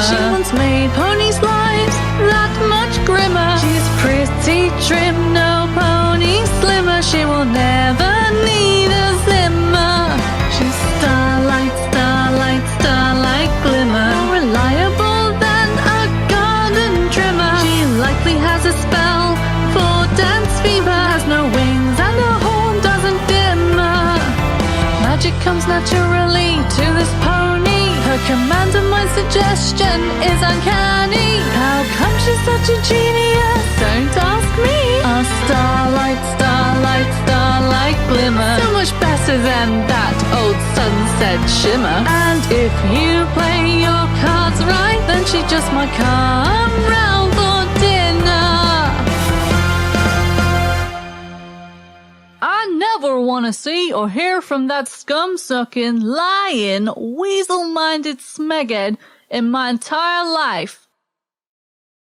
She once made ponies' lives that much grimmer. She's pretty trim, no pony slimmer. She will never need a Zimmer. She's starlight, starlight, starlight glimmer. More reliable than a garden trimmer. She likely has a spell for dance fever. Has no wings and her horn doesn't dimmer. Magic comes naturally to this pony. Her command of my suggestion is uncanny. How come she's such a genius? Don't ask me. A starlight, starlight, starlight glimmer. So much better than that old sunset shimmer. And if you play your cards right, then she just might come round for dinner. I never want to see or hear from that scum-sucking, lying, weasel-minded smeghead in my entire life.